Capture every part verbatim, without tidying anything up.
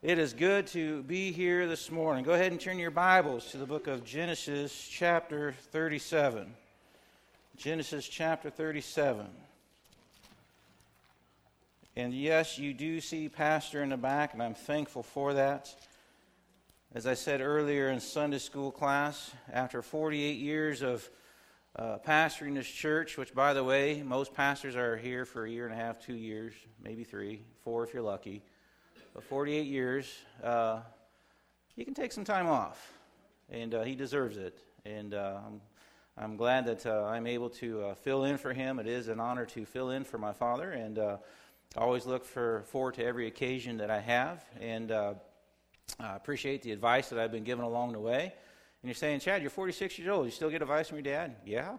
It is good to be here this morning. Go ahead and turn your Bibles to the book of Genesis chapter thirty-seven. Genesis chapter thirty-seven. And yes, you do see Pastor in the back, and I'm thankful for that. As I said earlier in Sunday school class, after forty-eight years of uh, pastoring this church, which, by the way, most pastors are here for a year and a half, two years, maybe three, four if you're lucky. But forty-eight years, uh, he can take some time off, and uh, he deserves it. And uh, I'm, I'm glad that uh, I'm able to uh, fill in for him. It is an honor to fill in for my father, and uh, I always look for, forward to every occasion that I have, and uh, I appreciate the advice that I've been given along the way. And you're saying, Chad, you're forty-six years old. You still get advice from your dad? Yeah,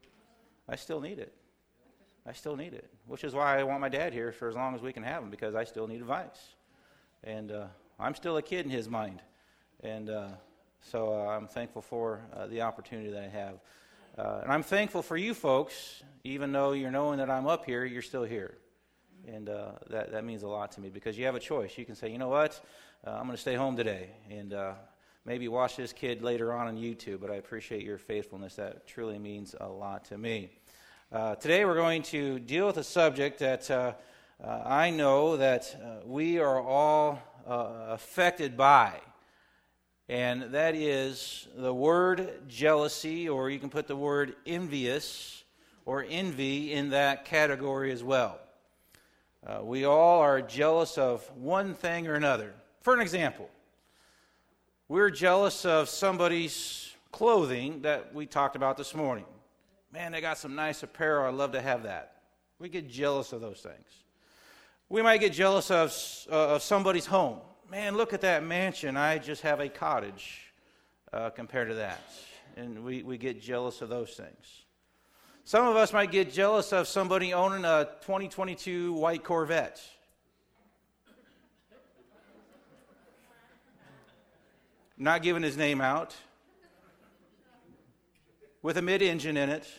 I still need it. I still need it, which is why I want my dad here for as long as we can have him, because I still need advice. And uh, I'm still a kid in his mind. And uh, so uh, I'm thankful for uh, the opportunity that I have. Uh, and I'm thankful for you folks, even though you're knowing that I'm up here, you're still here. And uh, that, that means a lot to me, because you have a choice. You can say, you know what, uh, I'm going to stay home today and uh, maybe watch this kid later on on YouTube, but I appreciate your faithfulness. That truly means a lot to me. Uh, today we're going to deal with a subject that uh, uh, I know that uh, we are all uh, affected by, and that is the word jealousy, or you can put the word envious or envy in that category as well. Uh, we all are jealous of one thing or another. For an example, we're jealous of somebody's clothing that we talked about this morning. Man, they got some nice apparel. I'd love to have that. We get jealous of those things. We might get jealous of, uh, of somebody's home. Man, look at that mansion. I just have a cottage uh, compared to that. And we, we get jealous of those things. Some of us might get jealous of somebody owning a twenty twenty-two white Corvette. Not giving his name out. With a mid-engine in it.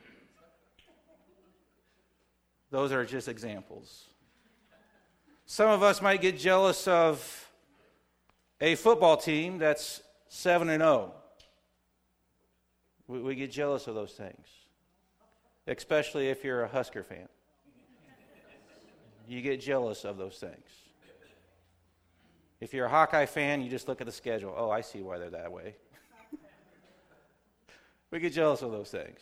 Those are just examples. Some of us might get jealous of a football team that's seven and oh. We, we get jealous of those things. Especially if you're a Husker fan. You get jealous of those things. If you're a Hawkeye fan, you just look at the schedule. Oh, I see why they're that way. We get jealous of those things.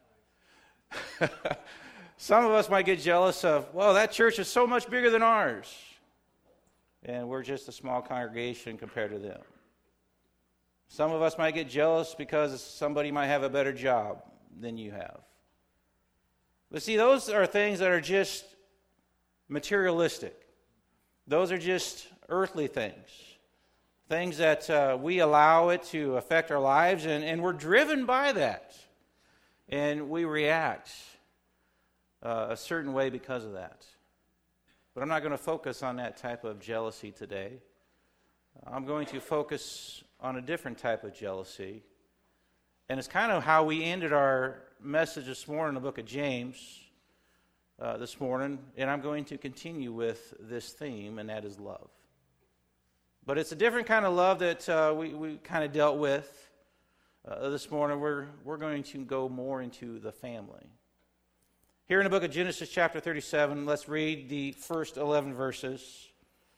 Some of us might get jealous of, well, that church is so much bigger than ours. And we're just a small congregation compared to them. Some of us might get jealous because somebody might have a better job than you have. But see, those are things that are just materialistic. Those are just earthly things. Things that uh, we allow it to affect our lives, and, and we're driven by that. And we react uh, a certain way because of that. But I'm not going to focus on that type of jealousy today. I'm going to focus on a different type of jealousy. And it's kind of how we ended our message this morning in the book of James uh, this morning. And I'm going to continue with this theme, and that is love. But it's a different kind of love that uh, we, we kind of dealt with uh, this morning. We're, we're going to go more into the family. Here in the book of Genesis chapter thirty-seven, let's read the first eleven verses.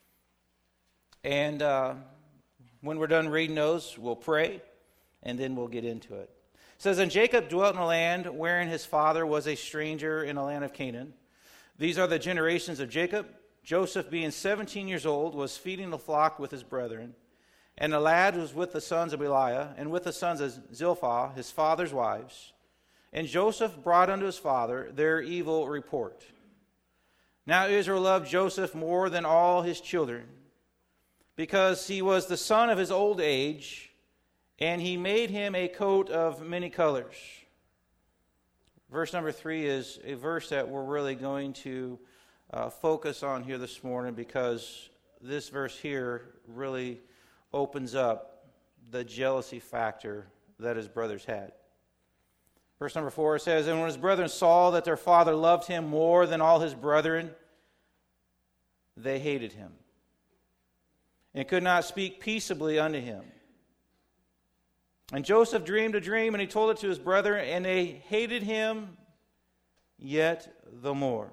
And uh, when we're done reading those, we'll pray, and then we'll get into it. It says, And Jacob dwelt in a land wherein his father was a stranger in the land of Canaan. These are the generations of Jacob. Joseph, being seventeen years old, was feeding the flock with his brethren. And the lad was with the sons of Belial, and with the sons of Zilpah, his father's wives. And Joseph brought unto his father their evil report. Now Israel loved Joseph more than all his children, because he was the son of his old age, and he made him a coat of many colors. Verse number three is a verse that we're really going to uh, focus on here this morning, because this verse here really opens up the jealousy factor that his brothers had. Verse number four says, And when his brethren saw that their father loved him more than all his brethren, they hated him. and could not speak peaceably unto him. And Joseph dreamed a dream, and he told it to his brethren, and they hated him yet the more.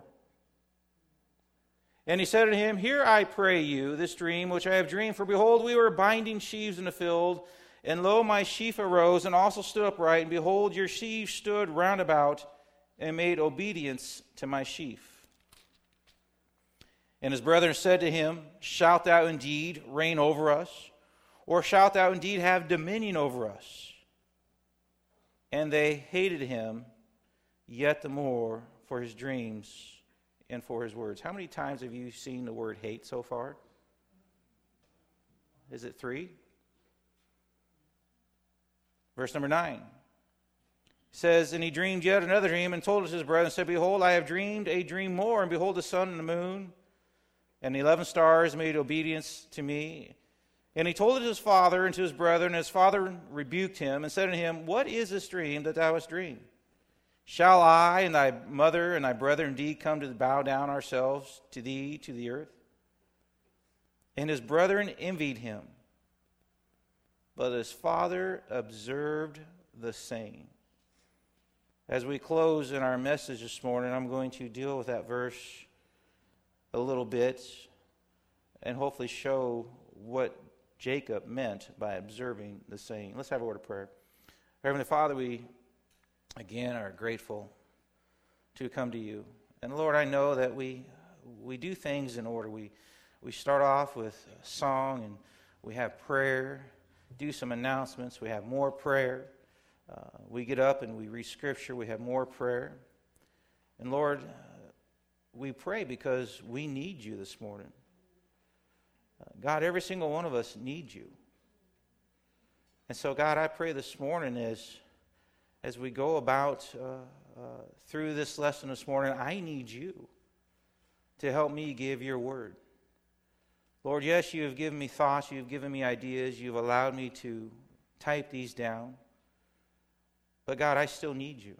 And he said to him, Hear, I pray you, this dream which I have dreamed. For behold, we were binding sheaves in the field, and lo, my sheaf arose, and also stood upright. And behold, your sheaves stood round about, and made obedience to my sheaf. And his brethren said to him, Shalt thou indeed reign over us? Or shalt thou indeed have dominion over us? And they hated him yet the more for his dreams and for his words. How many times have you seen the word hate so far? Is it three? Verse number nine says, And he dreamed yet another dream, and told it to his brethren, and said, Behold, I have dreamed a dream more, and behold, the sun and the moon and the eleven stars made obedience to me. And he told it to his father and to his brethren, and his father rebuked him, and said to him, What is this dream that thou hast dreamed? Shall I and thy mother and thy brethren indeed come to bow down ourselves to thee to the earth? And his brethren envied him, but his father observed the saying. As we close in our message this morning, I'm going to deal with that verse a little bit and hopefully show what Jacob meant by observing the saying. Let's have a word of prayer. Heavenly Father, we again are grateful to come to you. And Lord, I know that we we do things in order. We we start off with a song, and we have prayer, do some announcements, we have more prayer. Uh, we get up and we read Scripture, we have more prayer. And Lord, uh, we pray because we need you this morning. Uh, God, every single one of us needs you. And so, God, I pray this morning as, as we go about uh, uh, through this lesson this morning, I need you to help me give your word. Lord, yes, you have given me thoughts, you have given me ideas, you've allowed me to type these down. But God, I still need you.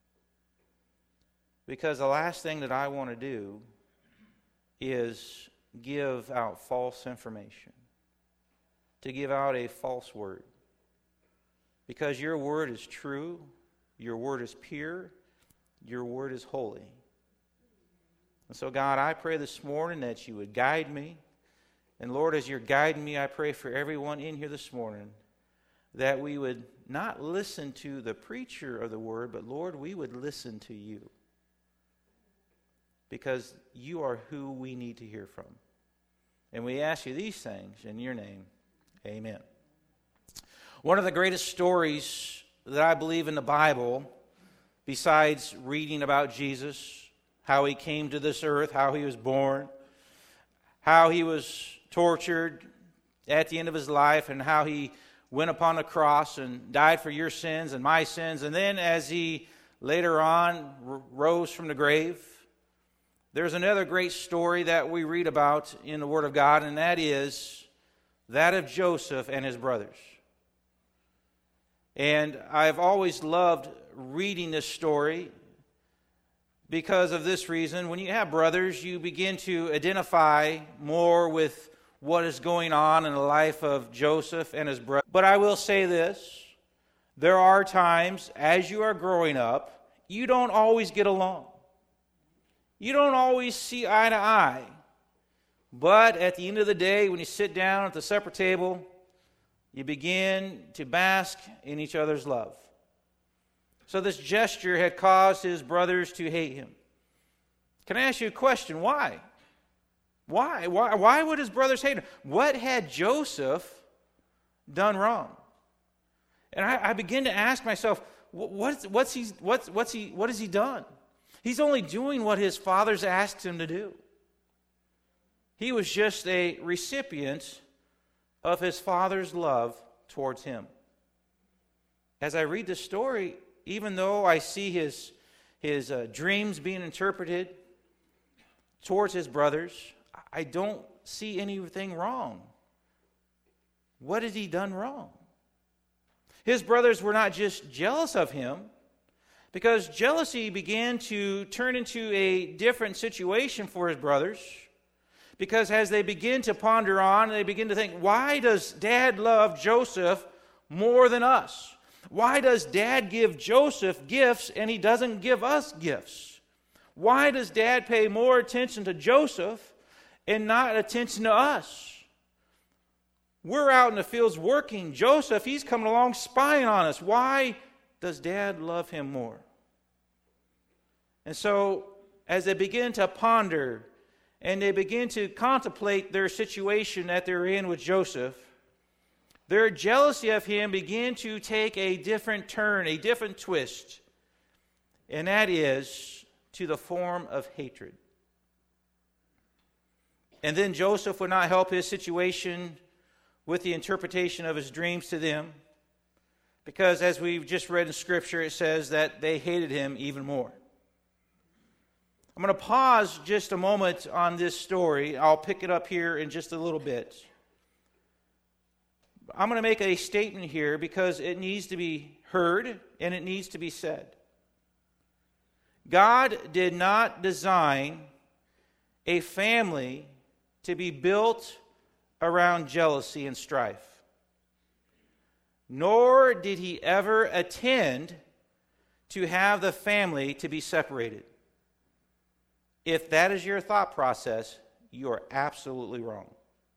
Because the last thing that I want to do is give out false information, to give out a false word. Because your word is true, your word is pure, your word is holy. And so, God, I pray this morning that you would guide me. And Lord, as you're guiding me, I pray for everyone in here this morning that we would not listen to the preacher of the word, but Lord, we would listen to you. Because you are who we need to hear from. And we ask you these things in your name. Amen. One of the greatest stories that I believe in the Bible, besides reading about Jesus, how he came to this earth, how he was born, how he was tortured at the end of his life, and how he went upon a cross and died for your sins and my sins, and then as he later on r- rose from the grave, there's another great story that we read about in the Word of God, and that is that of Joseph and his brothers. And I've always loved reading this story because of this reason. When you have brothers, you begin to identify more with what is going on in the life of Joseph and his brothers. But I will say this, there are times as you are growing up, you don't always get along. You don't always see eye to eye. But at the end of the day, when you sit down at the supper table, you begin to bask in each other's love. So this gesture had caused his brothers to hate him. Can I ask you a question? Why? Why? Why, why would his brothers hate him? What had Joseph done wrong? And I, I begin to ask myself, what's, what's he, what's, what's he, what has he done? He's only doing what his fathers asked him to do. He was just a recipient of his father's love towards him. As I read the story, even though I see his, his uh, dreams being interpreted towards his brothers, I don't see anything wrong. What has he done wrong? His brothers were not just jealous of him, because jealousy began to turn into a different situation for his brothers, Because as they begin to ponder on, they begin to think, why does Dad love Joseph more than us? Why does Dad give Joseph gifts and he doesn't give us gifts? Why does Dad pay more attention to Joseph and not attention to us? We're out in the fields working. Joseph, he's coming along spying on us. Why does Dad love him more? And so, as they begin to ponder and they begin to contemplate their situation that they're in with Joseph, their jealousy of him began to take a different turn, a different twist, and that is to the form of hatred. And then Joseph would not help his situation with the interpretation of his dreams to them, because as we've just read in Scripture, it says that they hated him even more. I'm going to pause just a moment on this story. I'll pick it up here in just a little bit. I'm going to make a statement here because it needs to be heard and it needs to be said. God did not design a family to be built around jealousy and strife. Nor did he ever intend to have the family to be separated. If that is your thought process, you are absolutely wrong.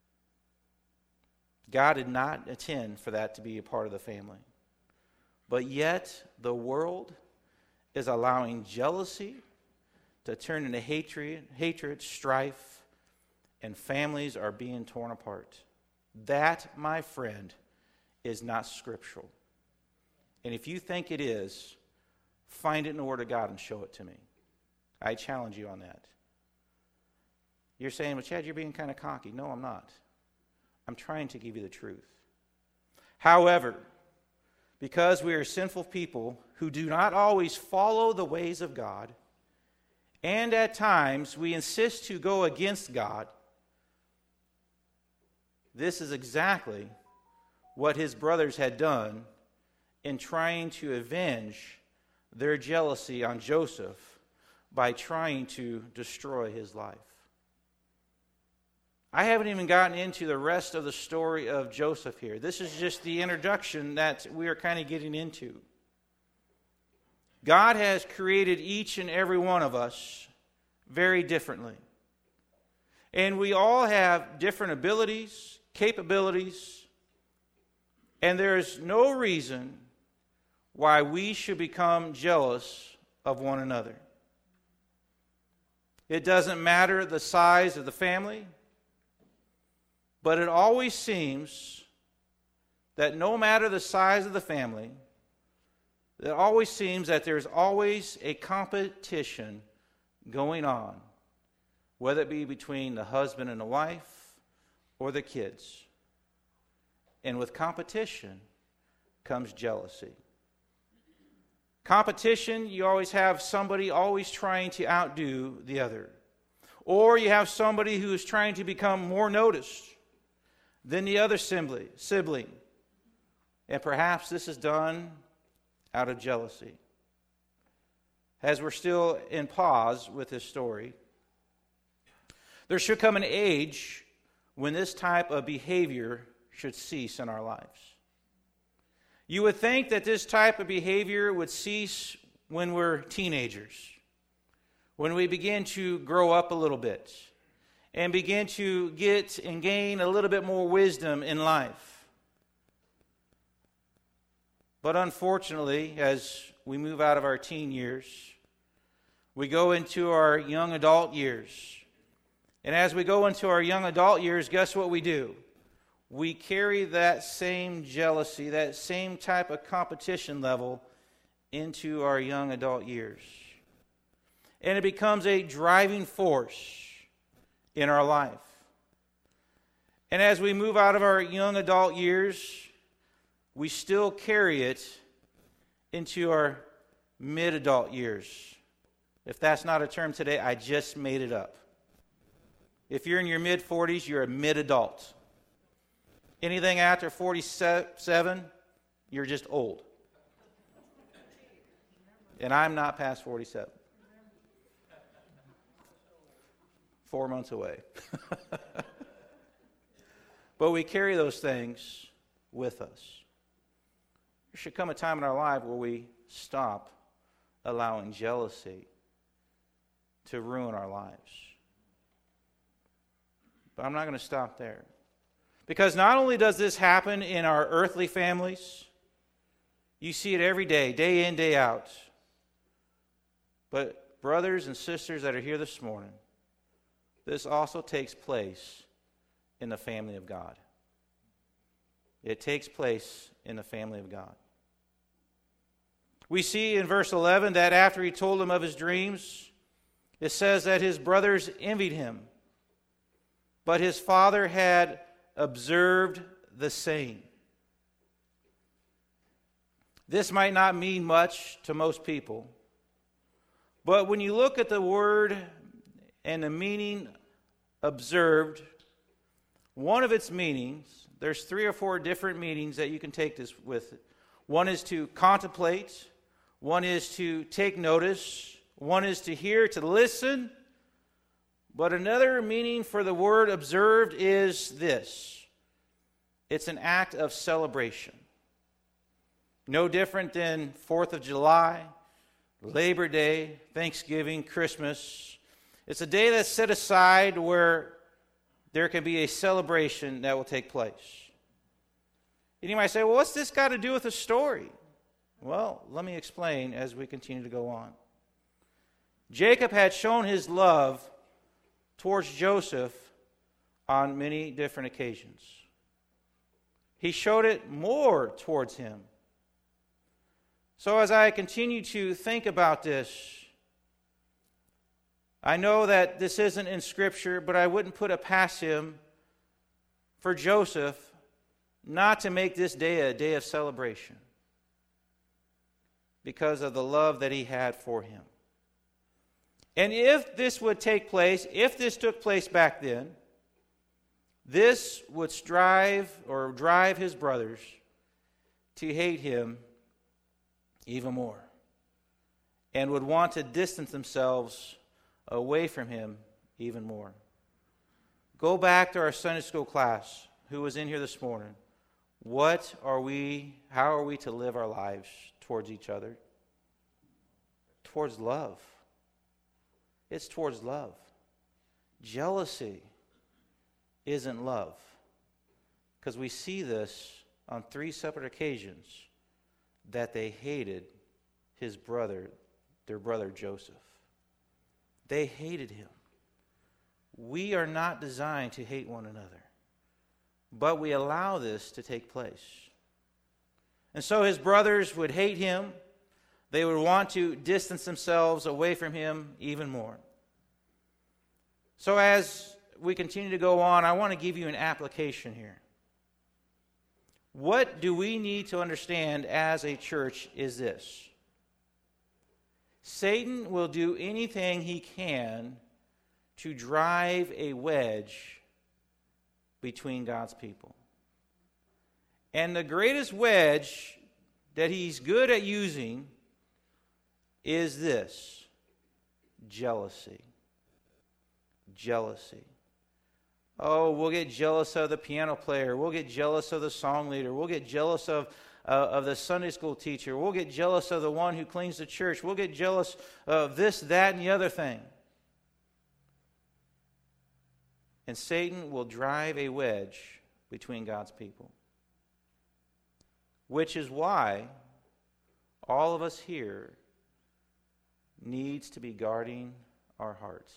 God did not intend for that to be a part of the family. But yet, the world is allowing jealousy to turn into hatred, hatred, strife, and families are being torn apart. That, my friend, is not scriptural. And if you think it is, find it in the Word of God and show it to me. I challenge you on that. You're saying, well, Chad, you're being kind of cocky. No, I'm not. I'm trying to give you the truth. However, because we are sinful people who do not always follow the ways of God, and at times we insist to go against God, this is exactly what his brothers had done in trying to avenge their jealousy on Joseph by trying to destroy his life. I haven't even gotten into the rest of the story of Joseph here. This is just the introduction that we are kind of getting into. God has created each and every one of us very differently. And we all have different abilities, capabilities, and there is no reason why we should become jealous of one another. It doesn't matter the size of the family, but it always seems that no matter the size of the family, it always seems that there's always a competition going on, whether it be between the husband and the wife or the kids. And with competition comes jealousy. Competition, you always have somebody always trying to outdo the other. Or you have somebody who is trying to become more noticed than the other sibling. And perhaps this is done out of jealousy. As we're still in pause with this story, there should come an age when this type of behavior should cease in our lives. You would think that this type of behavior would cease when we're teenagers, when we begin to grow up a little bit and begin to get and gain a little bit more wisdom in life. But unfortunately, as we move out of our teen years, we go into our young adult years. And as we go into our young adult years, guess what we do? We carry that same jealousy, that same type of competition level into our young adult years. And it becomes a driving force in our life. And as we move out of our young adult years, we still carry it into our mid-adult years. If that's not a term today, I just made it up. If you're in your mid-forties, you're a mid-adult. Anything after forty-seven, you're just old. And I'm not past forty-seven. four months away. But we carry those things with us. There should come a time in our life where we stop allowing jealousy to ruin our lives. But I'm not going to stop there. Because not only does this happen in our earthly families, you see it every day, day in, day out. But brothers and sisters that are here this morning, this also takes place in the family of God. It takes place in the family of God. We see in verse eleven that after he told them of his dreams, it says that his brothers envied him, but his father had observed the same. This might not mean much to most people, but when you look at the word and the meaning observed, one of its meanings, there's three or four different meanings that you can take this with. One is to contemplate, one is to take notice, one is to hear, to listen. But another meaning for the word observed is this. It's an act of celebration. No different than fourth of July, Labor Day, Thanksgiving, Christmas. It's a day that's set aside where there can be a celebration that will take place. And you might say, well, what's this got to do with the story? Well, let me explain as we continue to go on. Jacob had shown his love towards Joseph on many different occasions. He showed it more towards him. So as I continue to think about this, I know that this isn't in Scripture, but I wouldn't put it past him for Joseph not to make this day a day of celebration because of the love that he had for him. And if this would take place, if this took place back then, this would strive or drive his brothers to hate him even more and would want to distance themselves away from him even more. Go back to our Sunday school class who was in here this morning. What are we, how are we to live our lives towards each other? Towards love. It's towards love. Jealousy isn't love. Because we see this on three separate occasions that they hated his brother, their brother Joseph. They hated him. We are not designed to hate one another, but we allow this to take place. And so his brothers would hate him. They would want to distance themselves away from him even more. So as we continue to go on, I want to give you an application here. What do we need to understand as a church is this. Satan will do anything he can to drive a wedge between God's people. And the greatest wedge that he's good at using is this: jealousy. Jealousy. Oh, we'll get jealous of the piano player. We'll get jealous of the song leader. We'll get jealous of, uh, of the Sunday school teacher. We'll get jealous of the one who cleans the church. We'll get jealous of this, that, and the other thing. And Satan will drive a wedge between God's people. Which is why all of us here needs to be guarding our hearts.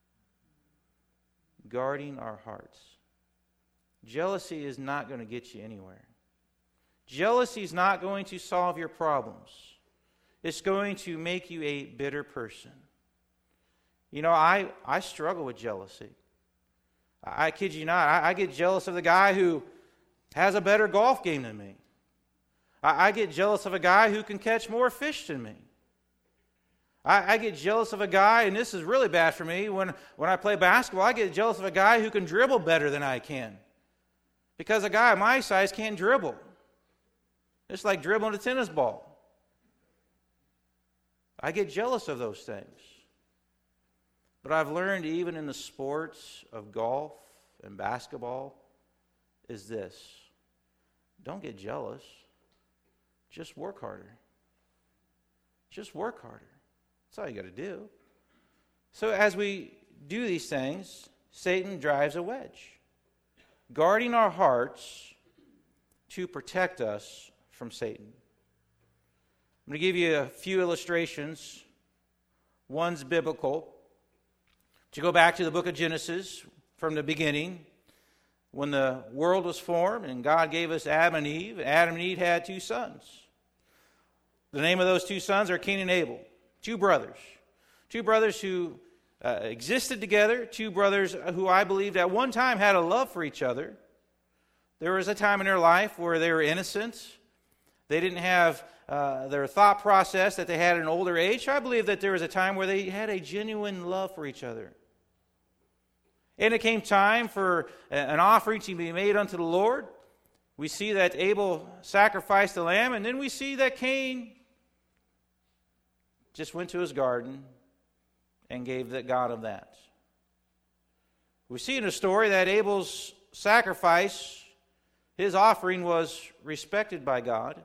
Guarding our hearts. Jealousy is not going to get you anywhere. Jealousy is not going to solve your problems. It's going to make you a bitter person. You know, I, I struggle with jealousy. I, I kid you not. I, I get jealous of the guy who has a better golf game than me. I, I get jealous of a guy who can catch more fish than me. I, I get jealous of a guy, and this is really bad for me, when, when I play basketball, I get jealous of a guy who can dribble better than I can. Because a guy my size can't dribble. It's like dribbling a tennis ball. I get jealous of those things. But I've learned even in the sports of golf and basketball is this. Don't get jealous. Just work harder. Just work harder. That's all you got to do. So as we do these things, Satan drives a wedge, guarding our hearts to protect us from Satan. I'm going to give you a few illustrations. One's biblical. To go back to the book of Genesis from the beginning, when the world was formed and God gave us Adam and Eve, Adam and Eve had two sons. The name of those two sons are Cain and Abel, two brothers. Two brothers who uh, existed together, two brothers who I believed at one time had a love for each other. There was a time in their life where they were innocent. They didn't have uh, their thought process that they had at an older age. So I believe that there was a time where they had a genuine love for each other. And it came time for an offering to be made unto the Lord. We see that Abel sacrificed the lamb, and then we see that Cain just went to his garden and gave the God of that. We see in the story that Abel's sacrifice, his offering, was respected by God,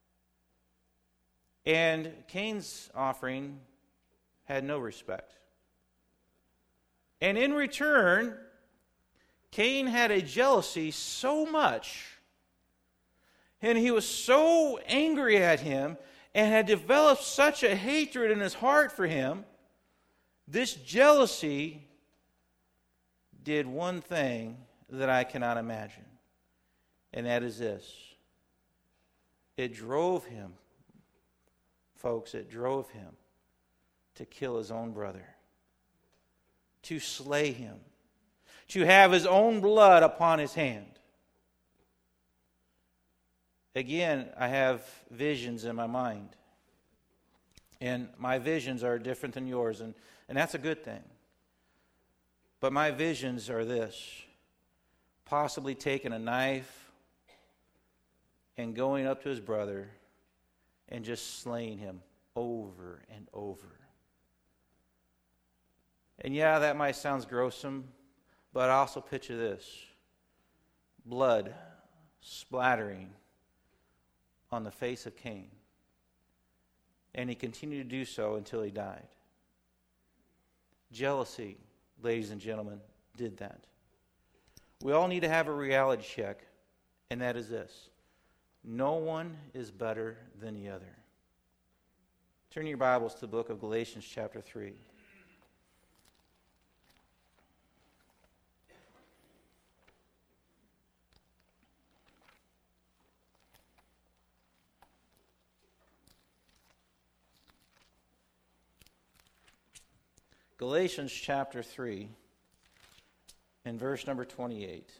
and Cain's offering had no respect. And in return, Cain had a jealousy so much, and he was so angry at him, and had developed such a hatred in his heart for him. This jealousy did one thing that I cannot imagine, and that is this. It drove him, folks, it drove him to kill his own brother, to slay him, to have his own blood upon his hand. Again, I have visions in my mind. And my visions are different than yours, and, and that's a good thing. But my visions are this. Possibly taking a knife and going up to his brother and just slaying him over and over. And yeah, that might sound gruesome, but I also picture this. Blood splattering on the face of Cain. And he continued to do so until he died. Jealousy, ladies and gentlemen, did that. We all need to have a reality check, and that is this. No one is better than the other. Turn your Bibles to the book of Galatians chapter three. Galatians chapter three and verse number twenty-eight.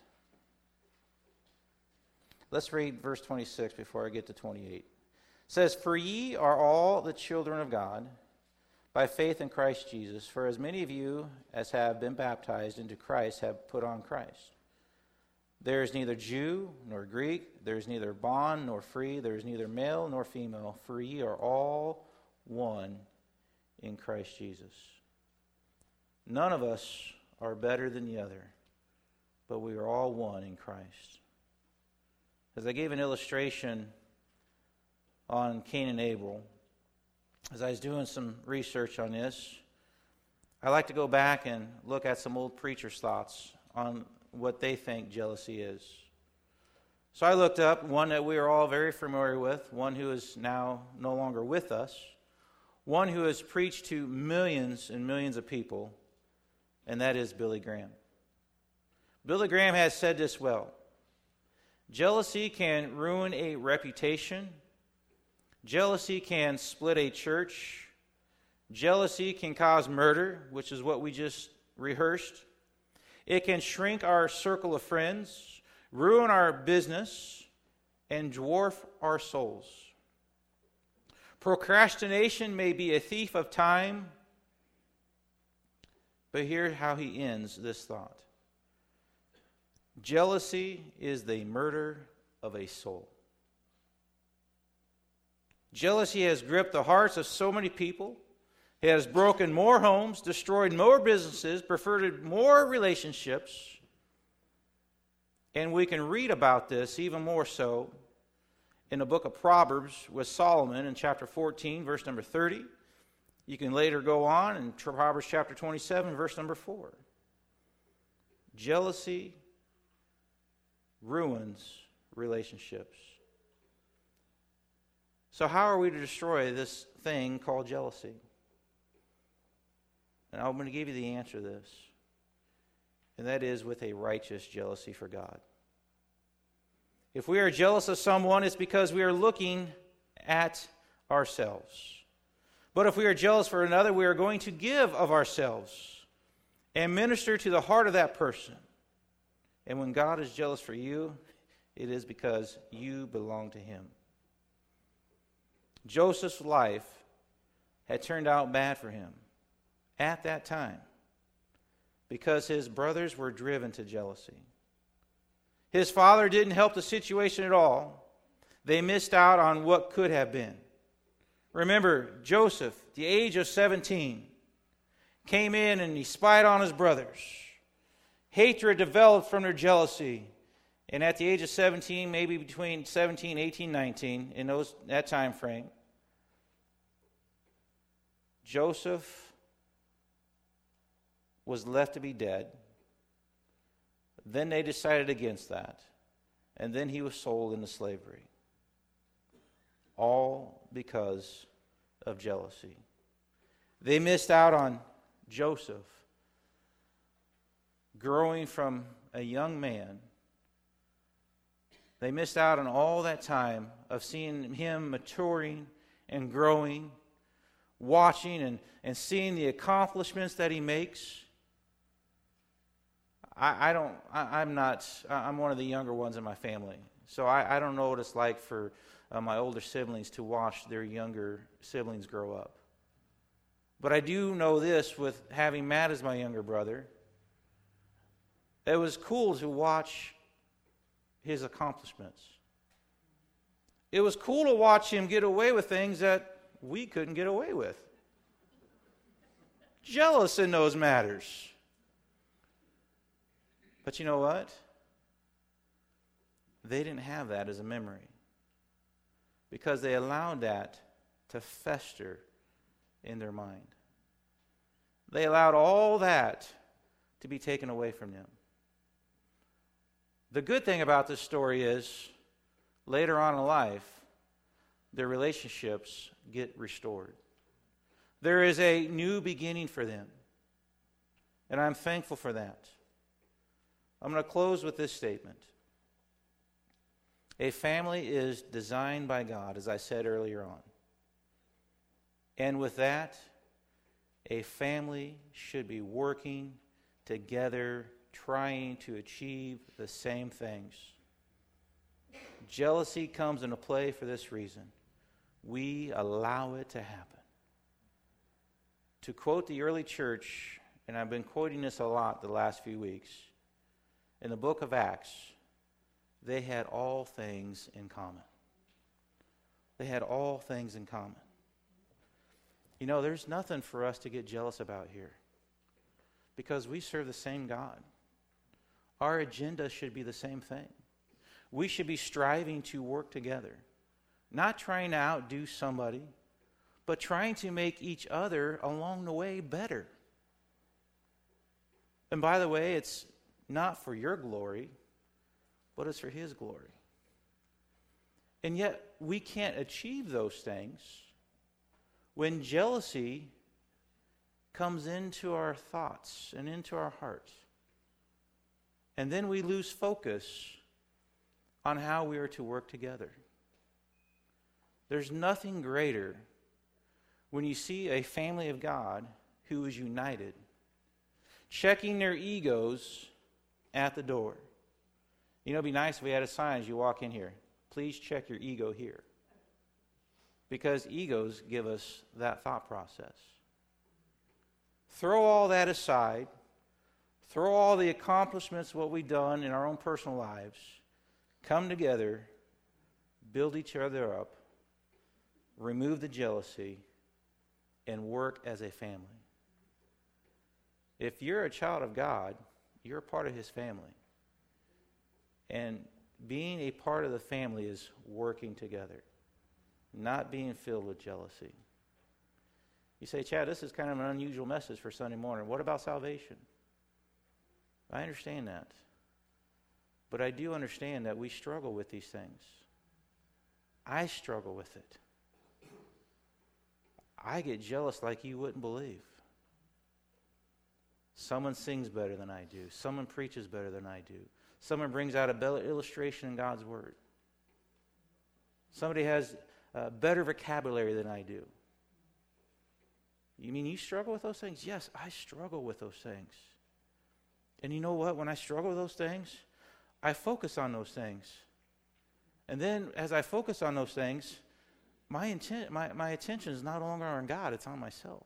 Let's read verse twenty-six before I get to twenty-eight. It says, "For ye are all the children of God by faith in Christ Jesus. For as many of you as have been baptized into Christ have put on Christ. There is neither Jew nor Greek, there is neither bond nor free, there is neither male nor female, for ye are all one in Christ Jesus." None of us are better than the other, but we are all one in Christ. As I gave an illustration on Cain and Abel, as I was doing some research on this, I like to go back and look at some old preachers' thoughts on what they think jealousy is. So I looked up one that we are all very familiar with, one who is now no longer with us, one who has preached to millions and millions of people, and that is Billy Graham. Billy Graham has said this well. Jealousy can ruin a reputation. Jealousy can split a church. Jealousy can cause murder, which is what we just rehearsed. It can shrink our circle of friends, ruin our business, and dwarf our souls. Procrastination may be a thief of time. But here's how he ends this thought. Jealousy is the murder of a soul. Jealousy has gripped the hearts of so many people. It has broken more homes, destroyed more businesses, perverted more relationships. And we can read about this even more so in the book of Proverbs with Solomon in chapter fourteen, verse number thirty. You can later go on in Proverbs chapter twenty-seven, verse number four. Jealousy ruins relationships. So how are we to destroy this thing called jealousy? And I'm going to give you the answer to this. And that is with a righteous jealousy for God. If we are jealous of someone, it's because we are looking at ourselves. But if we are jealous for another, we are going to give of ourselves and minister to the heart of that person. And when God is jealous for you, it is because you belong to Him. Joseph's life had turned out bad for him at that time because his brothers were driven to jealousy. His father didn't help the situation at all. They missed out on what could have been. Remember, Joseph, at the age of seventeen, came in and he spied on his brothers. Hatred developed from their jealousy. And at the age of seventeen, maybe between seventeen, eighteen, nineteen, in those that time frame, Joseph was left to be dead. Then they decided against that. And then he was sold into slavery. All because of jealousy. They missed out on Joseph growing from a young man. They missed out on all that time of seeing him maturing and growing, watching and, and seeing the accomplishments that he makes. I, I don't, I, I'm not, I'm one of the younger ones in my family. So I, I don't know what it's like for uh, my older siblings to watch their younger siblings grow up. But I do know this with having Matt as my younger brother. It was cool to watch his accomplishments. It was cool to watch him get away with things that we couldn't get away with. Jealous in those matters. But you know what? They didn't have that as a memory because they allowed that to fester in their mind. They allowed all that to be taken away from them. The good thing about this story is, later on in life, their relationships get restored. There is a new beginning for them. And I'm thankful for that. I'm going to close with this statement. A family is designed by God, as I said earlier on. And with that, a family should be working together, trying to achieve the same things. Jealousy comes into play for this reason. We allow it to happen. To quote the early church, and I've been quoting this a lot the last few weeks, in the book of Acts, they had all things in common. They had all things in common. You know, there's nothing for us to get jealous about here because we serve the same God. Our agenda should be the same thing. We should be striving to work together, not trying to outdo somebody, but trying to make each other along the way better. And by the way, it's not for your glory, but it's for His glory. And yet, we can't achieve those things when jealousy comes into our thoughts and into our hearts. And then we lose focus on how we are to work together. There's nothing greater when you see a family of God who is united, checking their egos at the door. You know, it'd be nice if we had a sign as you walk in here. Please check your ego here. Because egos give us that thought process. Throw all that aside. Throw all the accomplishments, what we've done in our own personal lives. Come together, build each other up, remove the jealousy, and work as a family. If you're a child of God, you're a part of his family. And being a part of the family is working together, not being filled with jealousy. You say, Chad, this is kind of an unusual message for Sunday morning. What about salvation? I understand that. But I do understand that we struggle with these things. I struggle with it. I get jealous like you wouldn't believe. Someone sings better than I do. Someone preaches better than I do. Someone brings out a better illustration in God's Word. Somebody has a better vocabulary than I do. You mean you struggle with those things? Yes, I struggle with those things. And you know what? When I struggle with those things, I focus on those things. And then as I focus on those things, my intent, my, my attention is no longer on God, it's on myself.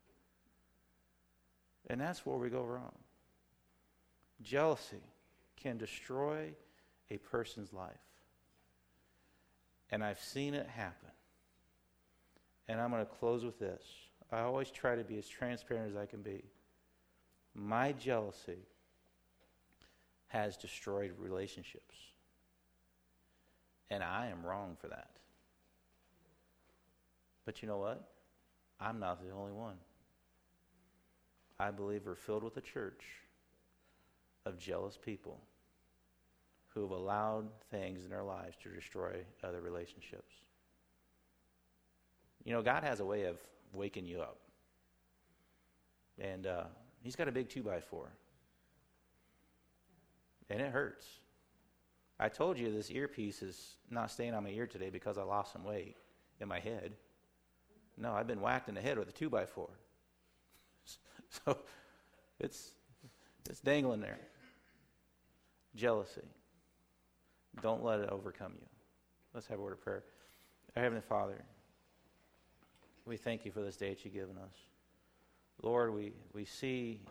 And that's where we go wrong. Jealousy can destroy a person's life. And I've seen it happen. And I'm going to close with this. I always try to be as transparent as I can be. My jealousy has destroyed relationships. And I am wrong for that. But you know what? I'm not the only one. I believe we're filled with a church of jealous people who have allowed things in their lives to destroy other relationships. You know, God has a way of waking you up. And uh, he's got a big two by four. And it hurts. I told you this earpiece is not staying on my ear today because I lost some weight in my head. No, I've been whacked in the head with a two by four. So it's it's dangling there. Jealousy. Don't let it overcome you. Let's have a word of prayer. Our Heavenly Father, we thank you for this day that you've given us. Lord, we, we see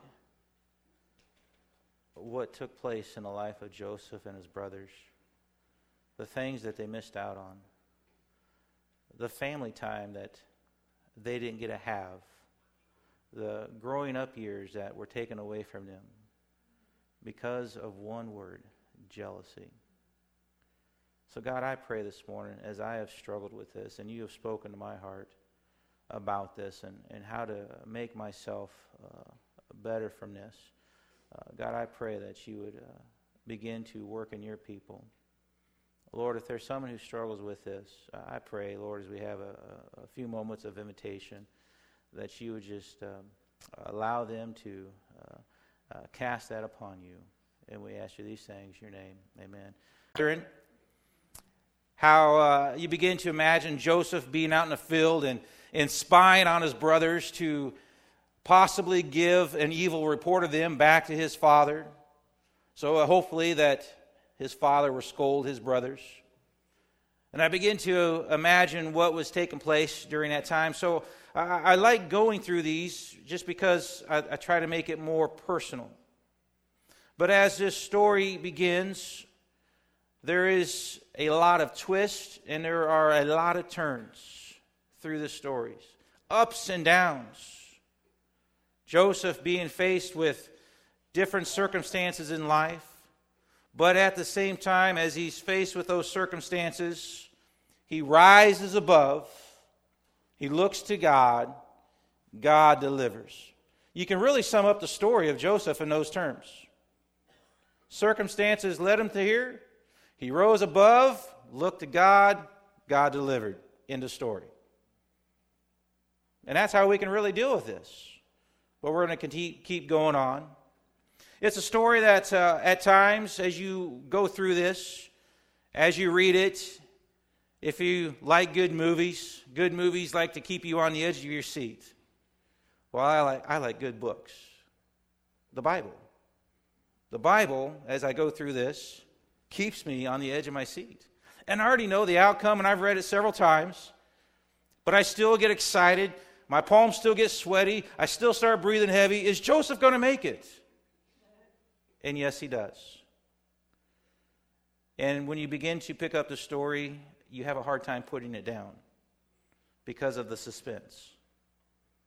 what took place in the life of Joseph and his brothers, the things that they missed out on, the family time that they didn't get to have, the growing up years that were taken away from them because of one word, jealousy. So God, I pray this morning as I have struggled with this and you have spoken to my heart about this and, and how to make myself uh, better from this. Uh, God, I pray that you would uh, begin to work in your people. Lord, if there's someone who struggles with this, uh, I pray, Lord, as we have a, a few moments of invitation, that you would just um, allow them to uh, uh, cast that upon you. And we ask you these things in your name. Amen. How uh, you begin to imagine Joseph being out in the field and, and spying on his brothers to possibly give an evil report of them back to his father. So uh, hopefully that his father will scold his brothers. And I begin to imagine what was taking place during that time. So I, I like going through these just because I, I try to make it more personal. But as this story begins, there is a lot of twists and there are a lot of turns through the stories. Ups and downs. Joseph being faced with different circumstances in life. But at the same time, as he's faced with those circumstances, he rises above. He looks to God. God delivers. You can really sum up the story of Joseph in those terms. Circumstances led him to here. He rose above, looked to God. God delivered. End of story. And that's how we can really deal with this. But we're going to keep going on. It's a story that uh, at times, as you go through this, as you read it, if you like good movies, good movies like to keep you on the edge of your seat. Well, I like, I like good books. The Bible. The Bible, as I go through this, keeps me on the edge of my seat. And I already know the outcome, and I've read it several times, but I still get excited. My palms still get sweaty. I still start breathing heavy. Is Joseph going to make it? And yes, he does. And when you begin to pick up the story, you have a hard time putting it down because of the suspense.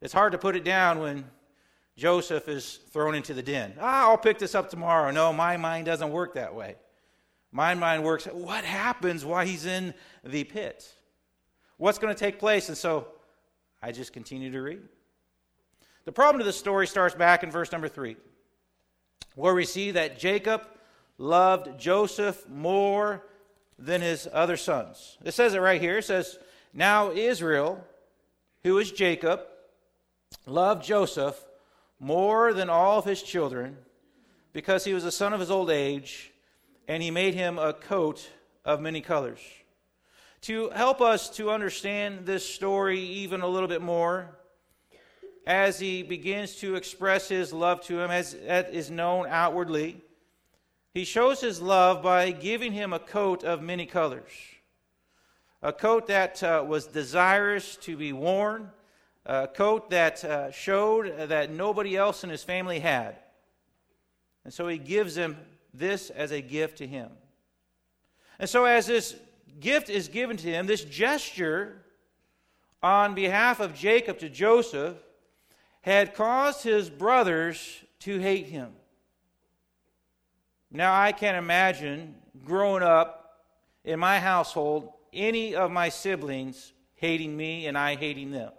It's hard to put it down when Joseph is thrown into the den. Ah, I'll pick this up tomorrow. No, my mind doesn't work that way. My mind works, what happens while he's in the pit? What's going to take place? And so I just continue to read. The problem to the story starts back in verse number three, where we see that Jacob loved Joseph more than his other sons. It says it right here. It says, now Israel, who is Jacob, loved Joseph more than all of his children, because he was the son of his old age, and he made him a coat of many colors. To help us to understand this story even a little bit more, as he begins to express his love to him, as that is known outwardly, he shows his love by giving him a coat of many colors. A coat that uh, was desirous to be worn, a coat that uh, showed that nobody else in his family had. And so he gives him this as a gift to him. And so as this gift is given to him, this gesture on behalf of Jacob to Joseph had caused his brothers to hate him. Now I can't imagine growing up in my household any of my siblings hating me and I hating them.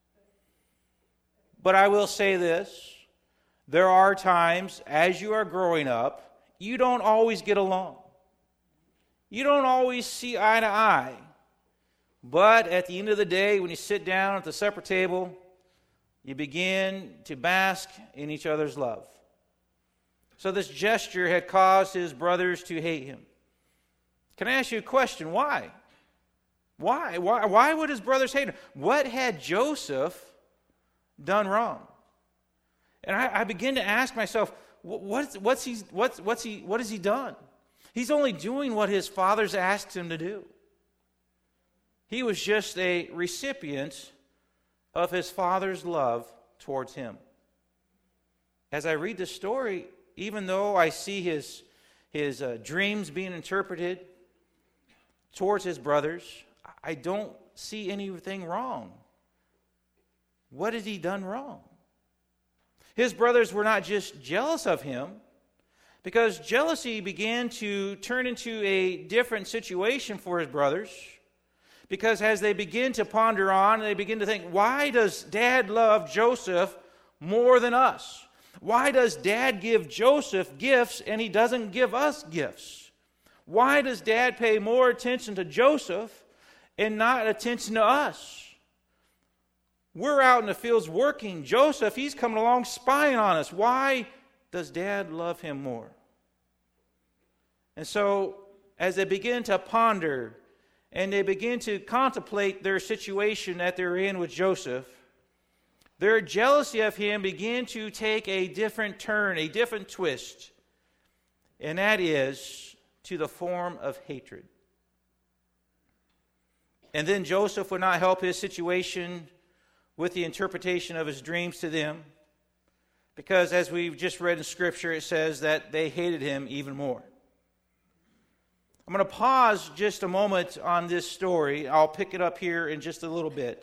But I will say this, there are times as you are growing up, you don't always get along. You don't always see eye to eye. But at the end of the day, when you sit down at the supper table, you begin to bask in each other's love. So this gesture had caused his brothers to hate him. Can I ask you a question? Why? Why? Why, why would his brothers hate him? What had Joseph done wrong? And I, I begin to ask myself, What's, what's he, what's, what's he, what has he done? He's only doing what his fathers asked him to do. He was just a recipient of his father's love towards him. As I read this story, even though I see his, his uh, dreams being interpreted towards his brothers, I don't see anything wrong. What has he done wrong? His brothers were not just jealous of him, because jealousy began to turn into a different situation for his brothers. Because as they begin to ponder on, they begin to think, why does Dad love Joseph more than us? Why does Dad give Joseph gifts and he doesn't give us gifts? Why does Dad pay more attention to Joseph and not attention to us? We're out in the fields working. Joseph, he's coming along spying on us. Why does Dad love him more? And so, as they begin to ponder and they begin to contemplate their situation that they're in with Joseph, their jealousy of him began to take a different turn, a different twist, and that is to the form of hatred. And then Joseph would not help his situation with the interpretation of his dreams to them, because as we've just read in Scripture, it says that they hated him even more. I'm going to pause just a moment on this story. I'll pick it up here in just a little bit.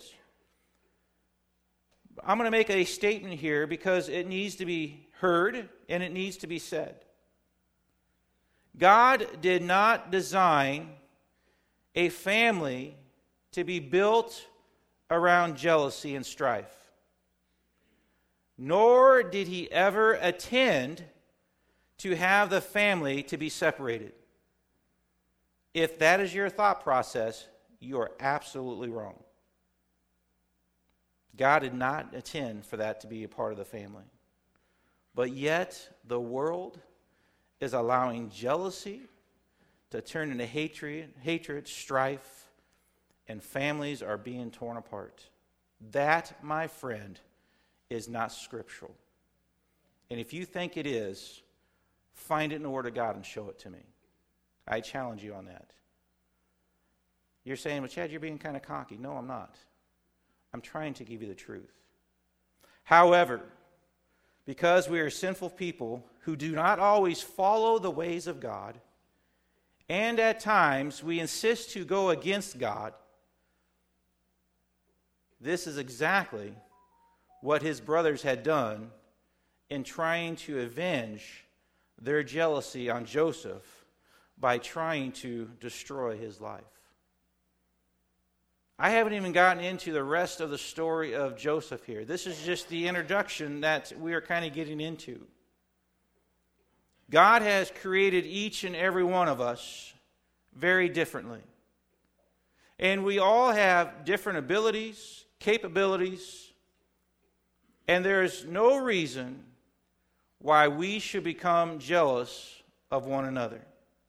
I'm going to make a statement here because it needs to be heard and it needs to be said. God did not design a family to be built around jealousy and strife. Nor did he ever intend to have the family to be separated. If that is your thought process, you are absolutely wrong. God did not intend for that to be a part of the family. But yet, the world is allowing jealousy to turn into hatred, hatred, strife, and families are being torn apart. That, my friend, is not scriptural. And if you think it is, find it in the Word of God and show it to me. I challenge you on that. You're saying, well, Chad, you're being kind of cocky. No, I'm not. I'm trying to give you the truth. However, because we are sinful people who do not always follow the ways of God, and at times we insist to go against God, this is exactly what his brothers had done in trying to avenge their jealousy on Joseph by trying to destroy his life. I haven't even gotten into the rest of the story of Joseph here. This is just the introduction that we are kind of getting into. God has created each and every one of us very differently. And we all have different abilities, capabilities, and there is no reason why we should become jealous of one another.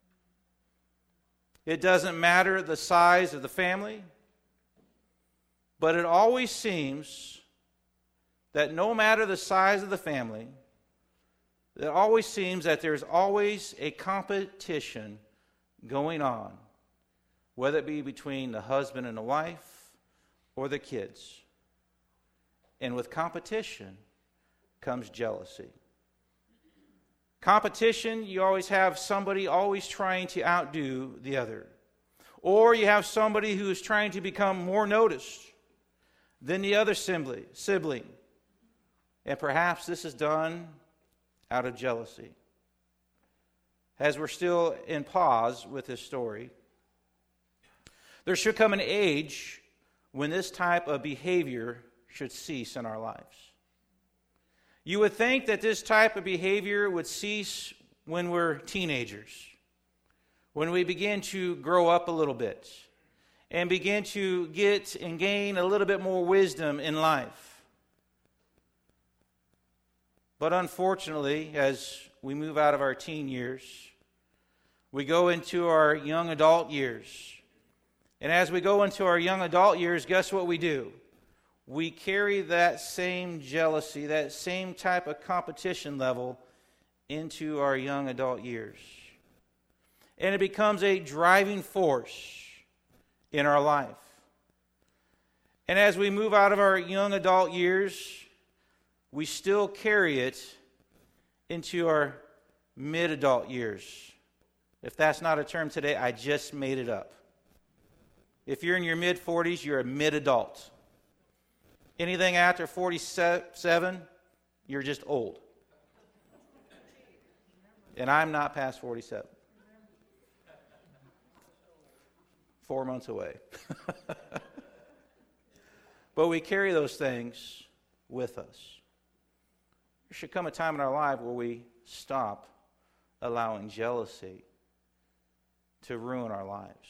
It doesn't matter the size of the family, but it always seems that no matter the size of the family, it always seems that there's always a competition going on, whether it be between the husband and the wife or the kids. And with competition comes jealousy. Competition, you always have somebody always trying to outdo the other. Or you have somebody who is trying to become more noticed than the other sibling. And perhaps this is done out of jealousy. As we're still in pause with this story, there should come an age when this type of behavior should cease in our lives. You would think that this type of behavior would cease when we're teenagers, when we begin to grow up a little bit and begin to get and gain a little bit more wisdom in life. But unfortunately, as we move out of our teen years, we go into our young adult years. And as we go into our young adult years, guess what we do? We carry that same jealousy, that same type of competition level into our young adult years. And it becomes a driving force in our life. And as we move out of our young adult years, we still carry it into our mid-adult years. If that's not a term today, I just made it up. If you're in your mid-forties, you're a mid-adult. Anything after forty-seven, you're just old. And I'm not past forty-seven. Four months away. But we carry those things with us. There should come a time in our life where we stop allowing jealousy to ruin our lives.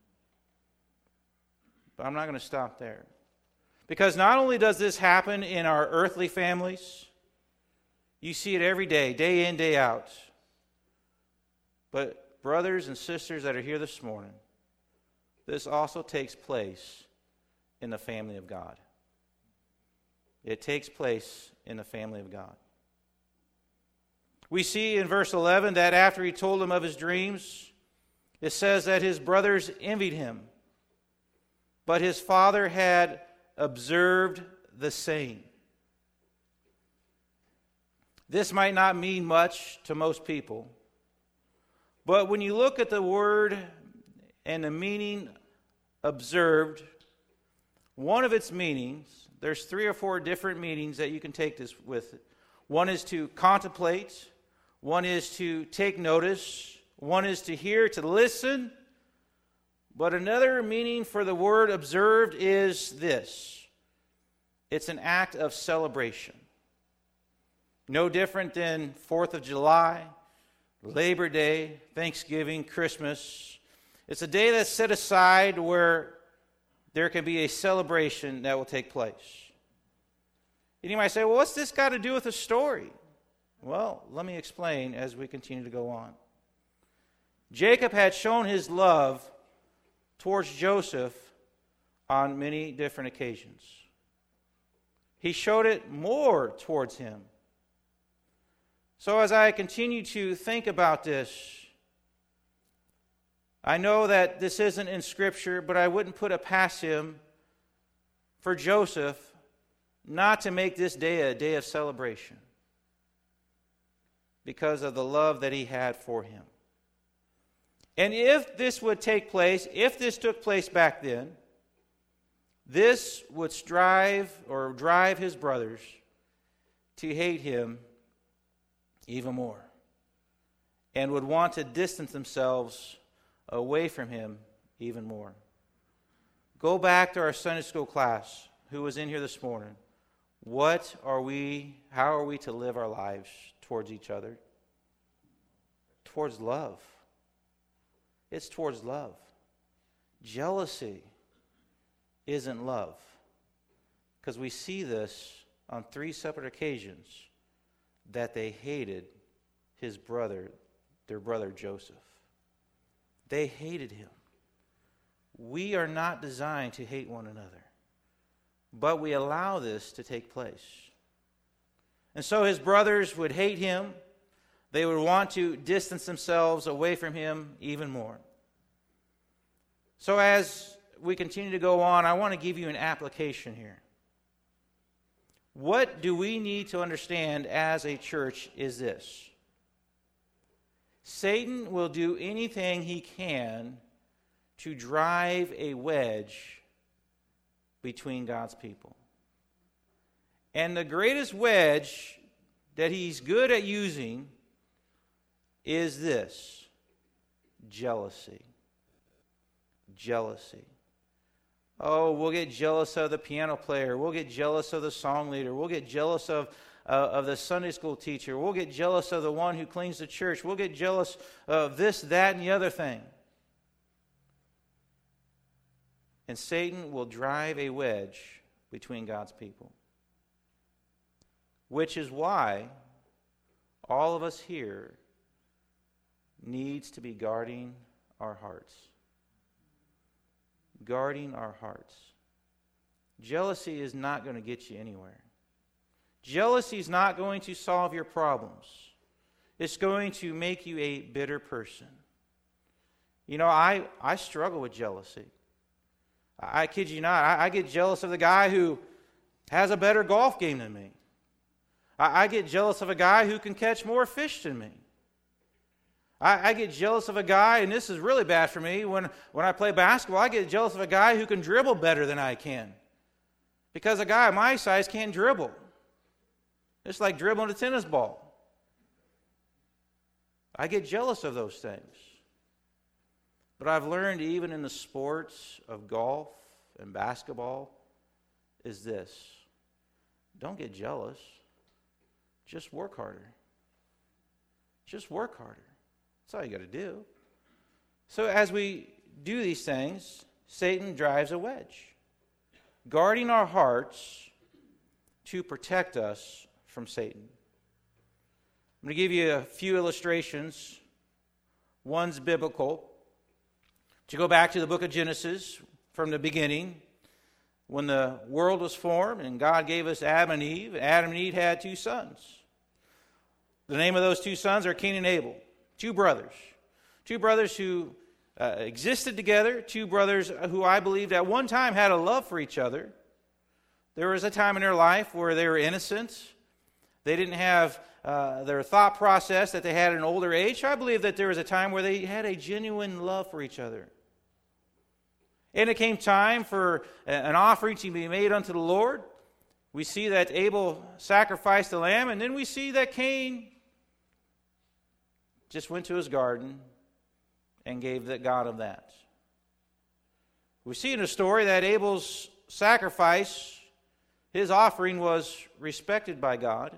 But I'm not going to stop there. Because not only does this happen in our earthly families, you see it every day, day in, day out. But brothers and sisters that are here this morning, this also takes place in the family of God. It takes place in the family of God. We see in verse eleven that after he told them of his dreams, it says that his brothers envied him, but his father had observed the same. This might not mean much to most people, but when you look at the word and the meaning observed, one of its meanings, there's three or four different meanings that you can take this with. One is to contemplate, one is to take notice, one is to hear, to listen. But another meaning for the word observed is this. It's an act of celebration. No different than fourth of July, Labor Day, Thanksgiving, Christmas. It's a day that's set aside where there can be a celebration that will take place. And you might say, well, what's this got to do with the story? Well, let me explain as we continue to go on. Jacob had shown his love towards Joseph on many different occasions. He showed it more towards him. So as I continue to think about this, I know that this isn't in Scripture, but I wouldn't put it past him for Joseph not to make this day a day of celebration because of the love that he had for him. And if this would take place, if this took place back then, This would strive or drive his brothers to hate him even more and would want to distance themselves away from him even more. Go back to our Sunday school class, who was in here this morning. What are we, how are we to live our lives towards each other? Towards love. It's towards love. Jealousy isn't love. Because we see this on three separate occasions that they hated his brother, their brother Joseph. They hated him. We are not designed to hate one another, but we allow this to take place. And so his brothers would hate him. They would want to distance themselves away from him even more. So as we continue to go on, I want to give you an application here. What do we need to understand as a church is this: Satan will do anything he can to drive a wedge between God's people. And the greatest wedge that he's good at using is this: jealousy. Jealousy. Oh, we'll get jealous of the piano player. We'll get jealous of the song leader. We'll get jealous of, uh, of the Sunday school teacher. We'll get jealous of the one who cleans the church. We'll get jealous of this, that, and the other thing. And Satan will drive a wedge between God's people. Which is why all of us here needs to be guarding our hearts. Guarding our hearts. Jealousy is not going to get you anywhere. Jealousy is not going to solve your problems. It's going to make you a bitter person. You know, I, I struggle with jealousy. I, I kid you not. I, I get jealous of the guy who has a better golf game than me. I, I get jealous of a guy who can catch more fish than me. I, I get jealous of a guy, and this is really bad for me, when, when I play basketball, I get jealous of a guy who can dribble better than I can. Because a guy my size can't dribble. It's like dribbling a tennis ball. I get jealous of those things. But I've learned, even in the sports of golf and basketball, is this: don't get jealous. Just work harder. Just work harder. That's all you got to do. So as we do these things, Satan drives a wedge, guarding our hearts to protect us from Satan. I'm going to give you a few illustrations. One's biblical. To go back to the book of Genesis, from the beginning, when the world was formed and God gave us Adam and Eve, Adam and Eve had two sons. The name of those two sons are Cain and Abel. Two brothers. Two brothers who uh, existed together. Two brothers who I believed at one time had a love for each other. There was a time in their life where they were innocent. They didn't have uh, their thought process that they had at an older age. I believe that there was a time where they had a genuine love for each other. And it came time for an offering to be made unto the Lord. We see that Abel sacrificed the lamb, and then we see that Cain just went to his garden and gave the God of that. We see in the story that Abel's sacrifice, his offering, was respected by God.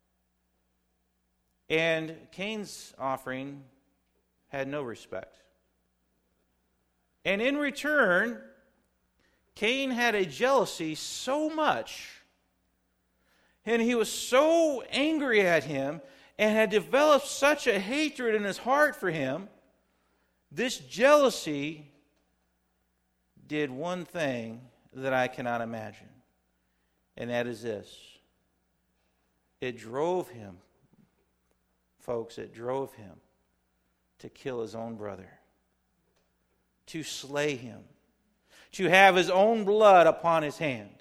And Cain's offering had no respect. And in return, Cain had a jealousy so much, and he was so angry at him, and had developed such a hatred in his heart for him. This jealousy did one thing that I cannot imagine, and that is this: it drove him, folks, it drove him to kill his own brother, to slay him, to have his own blood upon his hand.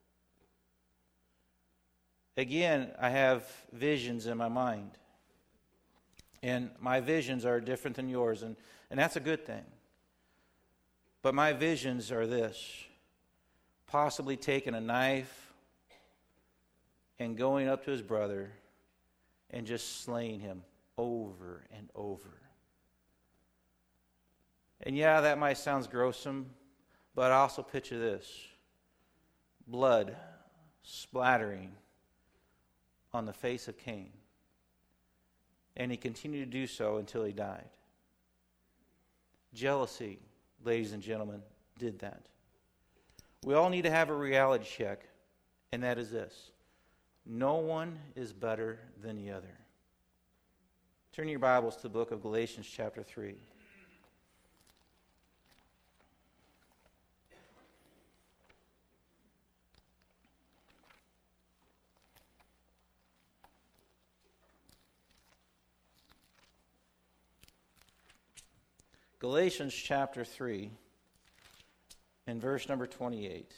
Again, I have visions in my mind. And my visions are different than yours, and, and that's a good thing. But my visions are this: possibly taking a knife and going up to his brother and just slaying him over and over. And yeah, that might sound gruesome, but I also picture this: blood splattering on the face of Cain. And he continued to do so until he died. Jealousy, ladies and gentlemen, did that. We all need to have a reality check, and that is this: no one is better than the other. Turn your Bibles to the book of Galatians chapter three. Galatians chapter three and verse number twenty-eight.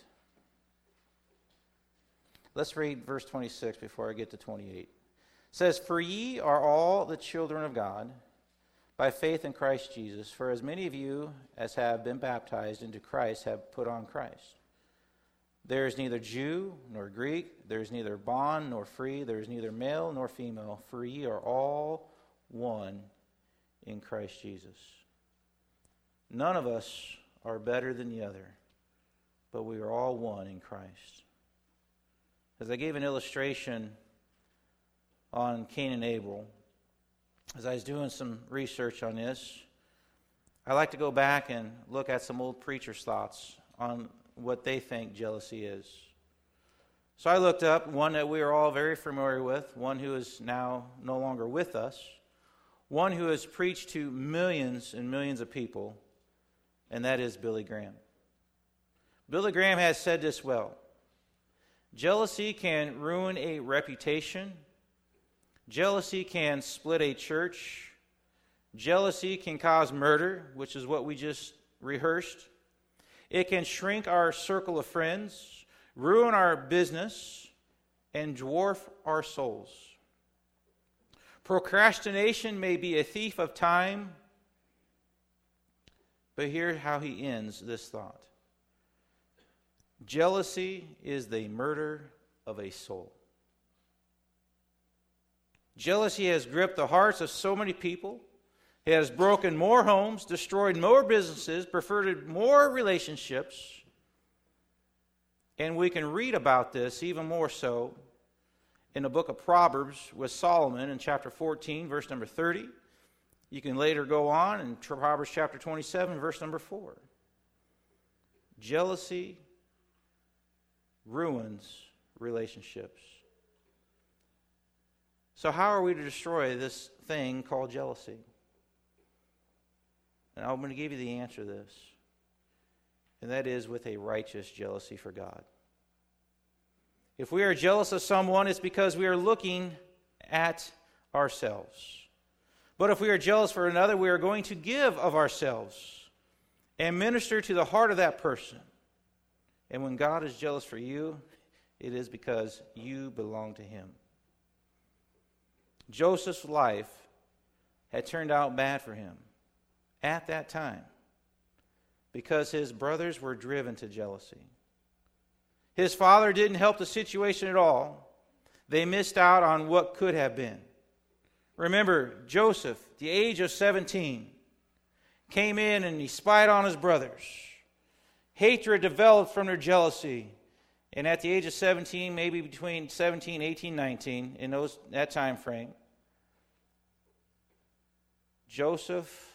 Let's read verse twenty-six before I get to twenty-eight. It says, "For ye are all the children of God by faith in Christ Jesus. For as many of you as have been baptized into Christ have put on Christ. There is neither Jew nor Greek, there is neither bond nor free, there is neither male nor female, for ye are all one in Christ Jesus." None of us are better than the other, but we are all one in Christ. As I gave an illustration on Cain and Abel, as I was doing some research on this, I like to go back and look at some old preachers' thoughts on what they think jealousy is. So I looked up one that we are all very familiar with, one who is now no longer with us, one who has preached to millions and millions of people, and that is Billy Graham. Billy Graham has said this well: jealousy can ruin a reputation. Jealousy can split a church. Jealousy can cause murder, which is what we just rehearsed. It can shrink our circle of friends, ruin our business, and dwarf our souls. Procrastination may be a thief of time. But here's how he ends this thought: jealousy is the murder of a soul. Jealousy has gripped the hearts of so many people. It has broken more homes, destroyed more businesses, perverted more relationships. And we can read about this even more so in the book of Proverbs with Solomon in chapter fourteen, verse number thirty. You can later go on in Proverbs chapter twenty-seven, verse number four. Jealousy ruins relationships. So how are we to destroy this thing called jealousy? And I'm going to give you the answer to this. And that is with a righteous jealousy for God. If we are jealous of someone, it's because we are looking at ourselves. But if we are jealous for another, we are going to give of ourselves and minister to the heart of that person. And when God is jealous for you, it is because you belong to Him. Joseph's life had turned out bad for him at that time because his brothers were driven to jealousy. His father didn't help the situation at all. They missed out on what could have been. Remember, Joseph, the age of seventeen, came in and he spied on his brothers. Hatred developed from their jealousy. And at the age of seventeen, maybe between seventeen, eighteen, nineteen, in those that time frame, Joseph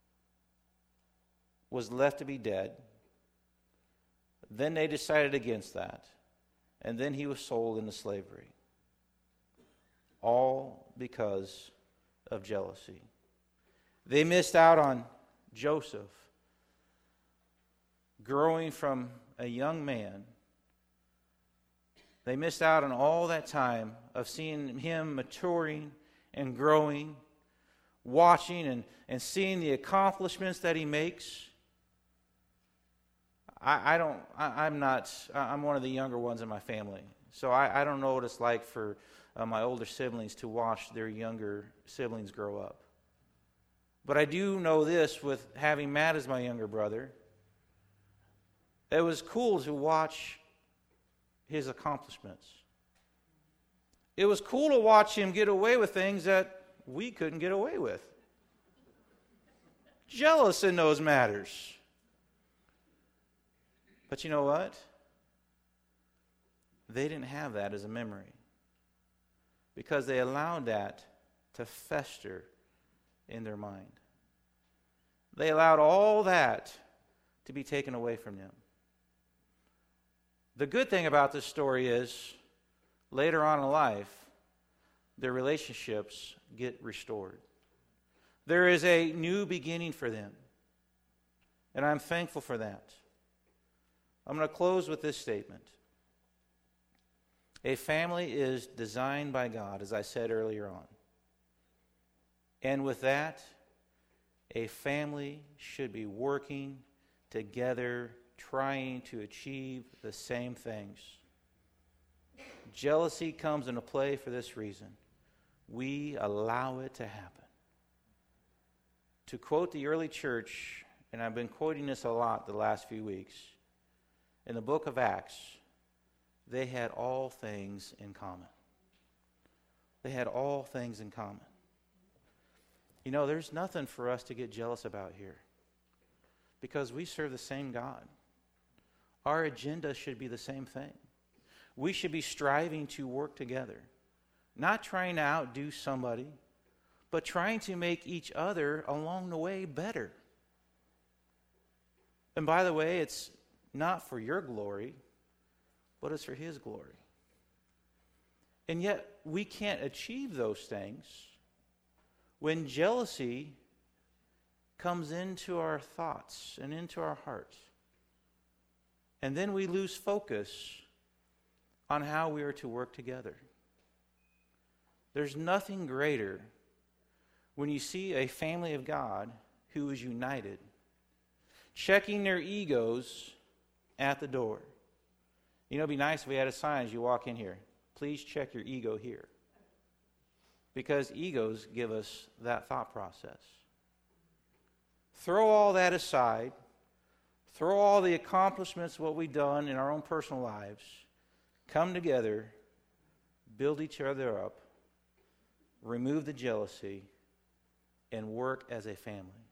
was left to be dead. Then they decided against that. And then he was sold into slavery. All because of jealousy. They missed out on Joseph growing from a young man. They missed out on all that time of seeing him maturing and growing, watching and, and seeing the accomplishments that he makes. I, I don't, I, I'm not, I'm one of the younger ones in my family. So I, I don't know what it's like for uh, my older siblings to watch their younger siblings grow up. But I do know this with having Matt as my younger brother. It was cool to watch his accomplishments. It was cool to watch him get away with things that we couldn't get away with. Jealous in those matters. But you know what? They didn't have that as a memory, because they allowed that to fester in their mind. They allowed all that to be taken away from them. The good thing about this story is, later on in life, their relationships get restored. There is a new beginning for them. And I'm thankful for that. I'm going to close with this statement. A family is designed by God, as I said earlier on. And with that, a family should be working together, trying to achieve the same things. Jealousy comes into play for this reason. We allow it to happen. To quote the early church, and I've been quoting this a lot the last few weeks, in the book of Acts, they had all things in common. They had all things in common. You know, there's nothing for us to get jealous about here, because we serve the same God. Our agenda should be the same thing. We should be striving to work together, not trying to outdo somebody, but trying to make each other along the way better. And by the way, it's not for your glory, but it's for His glory. And yet, we can't achieve those things when jealousy comes into our thoughts and into our hearts. And then we lose focus on how we are to work together. There's nothing greater when you see a family of God who is united, checking their egos at the door. You know, it'd be nice if we had a sign as you walk in here. Please check your ego here. Because egos give us that thought process. Throw all that aside. Throw all the accomplishments, what we've done in our own personal lives. Come together, build each other up, remove the jealousy, and work as a family.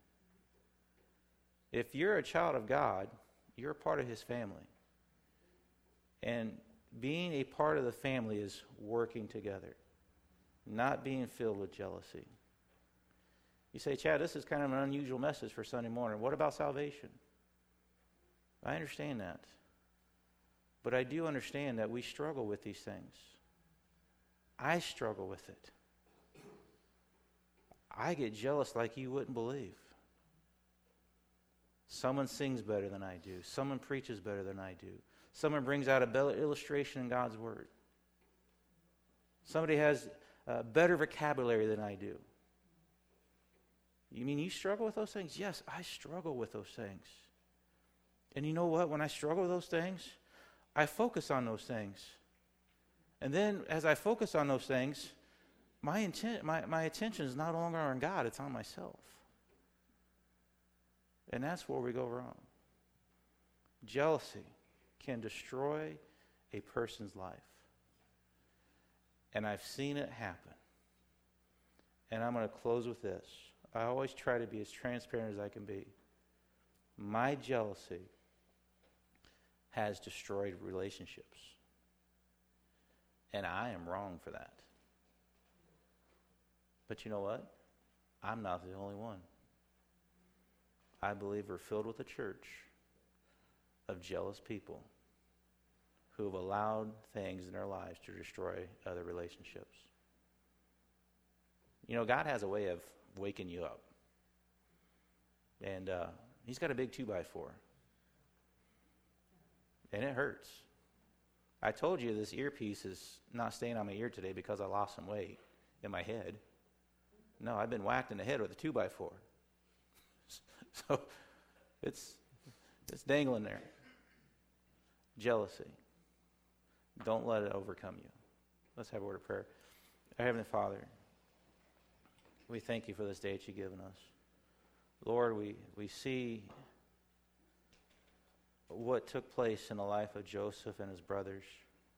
If you're a child of God, you're a part of His family. And being a part of the family is working together, not being filled with jealousy. You say, Chad, this is kind of an unusual message for Sunday morning. What about salvation? I understand that. But I do understand that we struggle with these things. I struggle with it. I get jealous like you wouldn't believe. Someone sings better than I do. Someone preaches better than I do. Someone brings out a better illustration in God's Word. Somebody has a better vocabulary than I do. You mean you struggle with those things? Yes, I struggle with those things. And you know what? When I struggle with those things, I focus on those things. And then as I focus on those things, my intent, my, my attention is no longer on God, it's on myself. And that's where we go wrong. Jealousy can destroy a person's life. And I've seen it happen. And I'm going to close with this. I always try to be as transparent as I can be. My jealousy has destroyed relationships. And I am wrong for that. But you know what? I'm not the only one. I believe we're filled with a church of jealous people who have allowed things in their lives to destroy other relationships. You know, God has a way of waking you up. And uh, He's got a big two by four. And it hurts. I told you this earpiece is not staying on my ear today because I lost some weight in my head. No, I've been whacked in the head with a two by four. So it's it's dangling there. Jealousy. Don't let it overcome you. Let's have a word of prayer. Our Heavenly Father, we thank You for this day that You've given us. Lord, we, we see what took place in the life of Joseph and his brothers.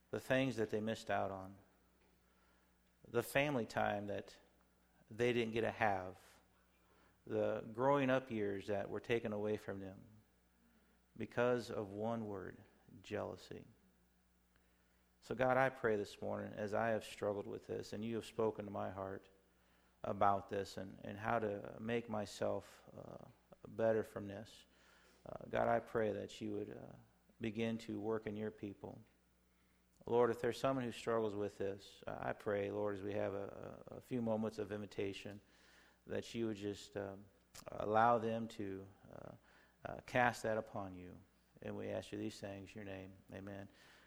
the things that they missed out on, the family time that they didn't get to have, the growing up years that were taken away from them because of one word, jealousy. So God, I pray this morning as I have struggled with this and you have spoken to my heart about this and, and how to make myself uh, better from this. Uh, God, I pray that you would uh, begin to work in your people. Lord, if there's someone who struggles with this, I pray, Lord, as we have a, a few moments of invitation, that you would just um, allow them to uh, uh, cast that upon you. And we ask you these things in your name. Amen.